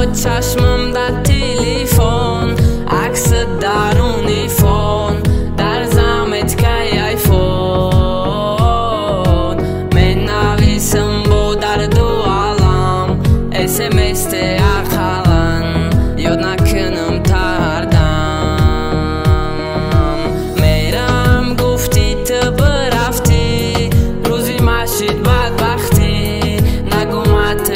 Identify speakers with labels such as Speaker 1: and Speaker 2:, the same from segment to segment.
Speaker 1: چشممda telefon عکس درونی فون در زمت که آیفون من نویسم با درد و علم SMS اقلن یاد نکنم تردم میرم گفتی تو برفتی روزی مشید بدبختی نگو مت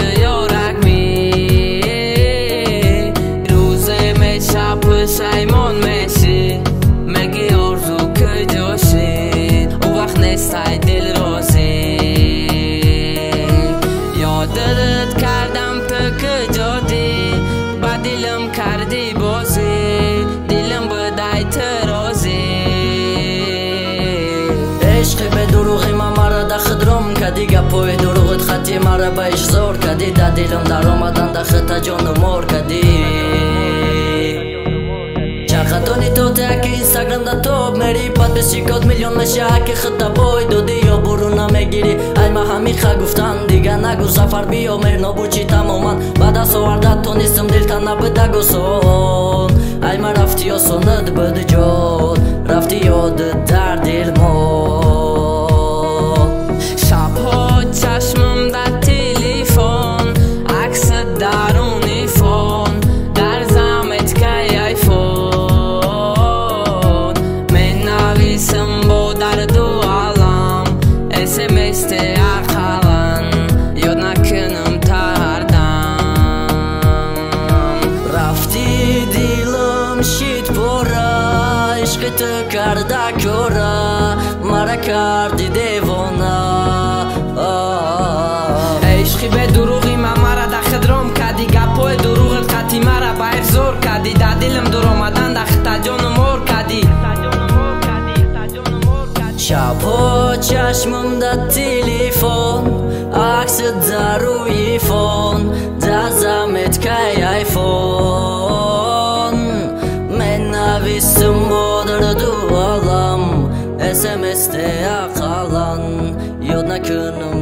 Speaker 1: پشیمان میشی مگی آرزو کجاشید او وقت نیستای دل رازی یادت کردم تو کجادی با دلم کردی بازی دلم بدای ترازی
Speaker 2: عشقی به دروغی من مرا ده خدرم کدی گپوی دروغت خطی مرا به زور کدی ده دلم در آمدن ده خطا جان مور کدی چرخدانی تو تک اینستاگرام دا توب میری پد بشی کد میلیون میشه که خطا بای دودی یا برو نمیگیری ای ما همیخه گفتن دیگه نگو سفر بیا میر نبوچی تماما بعد از آوردت تو نیستم دلتا نبده گسون ای ما رفتی یا سند بده جاد رفتی یاد در دل ما
Speaker 1: شبها چشممda telefon عکس درونی فون در زمت که آیفون من نویسم با درد و علم SMS اقلن یاد نکنم تردم
Speaker 2: رفتی دیلم شید پورا عشق تو کرده کورا مرا کردی دیوانه
Speaker 1: عشقی به دروغی من مرا ده خدرم کردی گپای دروغت خطی مرا بایر زور کردی ده دلم دور آمدن ده خطا جان مور کردی
Speaker 2: شبها چشممda telefon عکس در روی فون دزمت که آیفون من نویسم با درد و علم SMS اقلن یاد نکنم